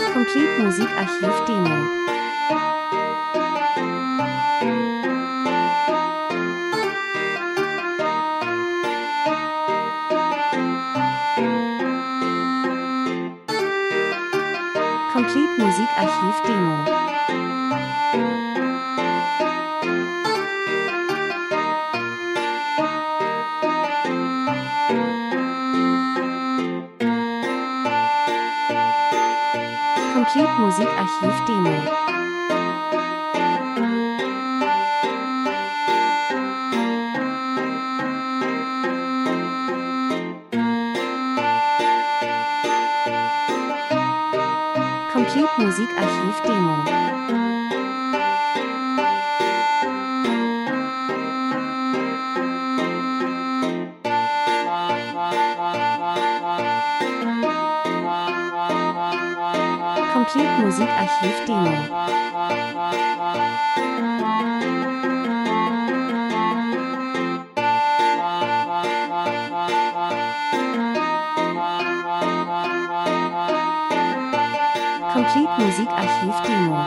Complete Musikarchiv Demo. Complete Musikarchiv Demo. Complete Musikarchiv Demo. Complete Musikarchiv Demo. Complete Musikarchiv Demo. Complete Musikarchiv Demo.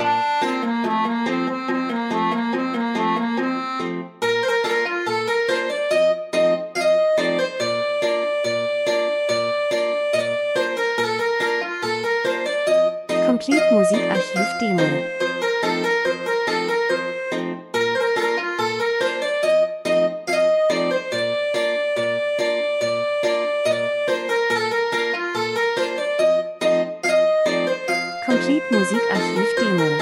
Complete Musikarchiv Demo. Complete Musikarchiv Demo.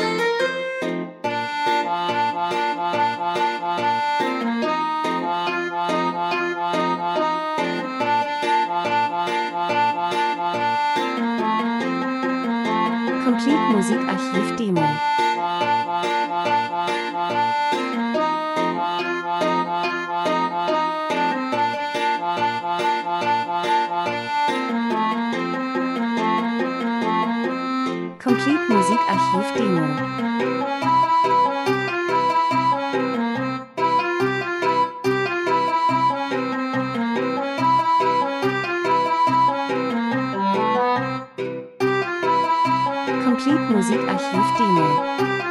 Complete Musikarchiv Demo. Complete Musikarchiv Demo. Complete Musikarchiv Demo.